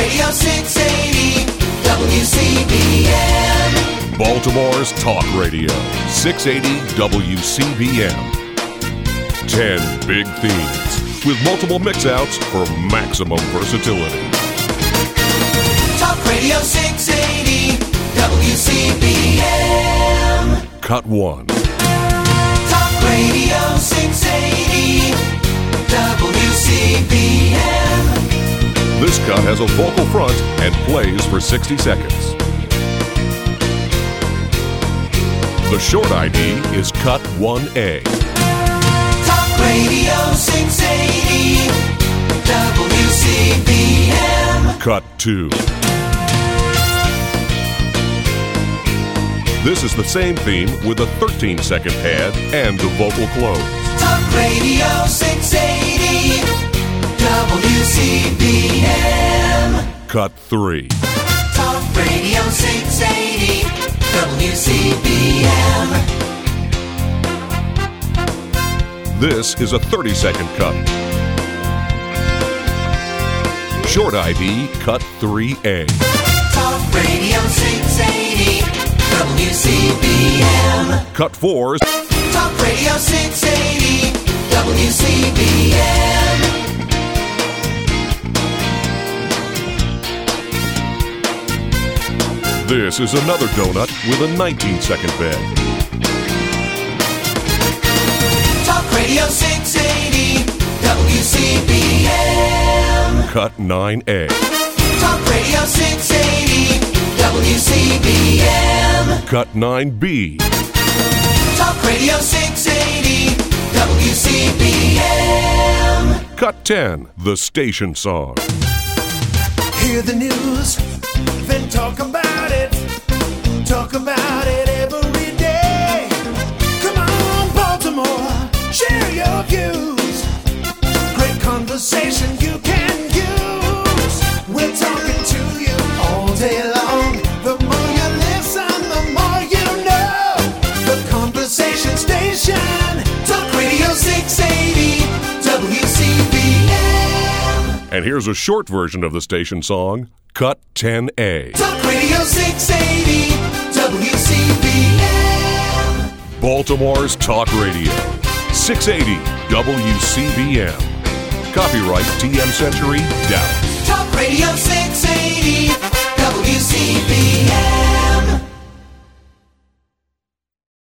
Radio 680 WCBM. Baltimore's Talk Radio, 680 WCBM. 10 big themes with multiple mix-outs for maximum versatility. Talk Radio 680 WCBM. Cut 1. Talk Radio 680 WCBM. This cut has a vocal front and plays for 60 seconds. The short ID is cut 1A. Talk Radio 680 WCBM. Cut 2. This is the same theme with a 13-second pad and the vocal close. Talk Radio 680 WCBM. Cut 3. Talk Radio 680 WCBM. This is a 30-second cut. Short ID, cut 3A. Talk Radio 680 WCBM. Cut 4. Talk Radio 680 WCBM. This is another donut with a 19-second bed. Talk Radio 680 WCBM. Cut 9A. Talk Radio 680 WCBM. Cut 9B. Talk Radio 680 WCBM. Cut 10, the station song. Hear the news, then talk about it. Talk about it every day. Come on, Baltimore, share your views. Great conversation you can use. We're talking to you all day long. The more you listen, the more you know. The conversation station, Talk Radio 680 WCBM. And here's a short version of the station song, cut 10A. Talk Radio 680 WCBM. Baltimore's Talk Radio, 680 WCBM. Copyright TM Century, Dallas. Talk Radio 680 WCBM.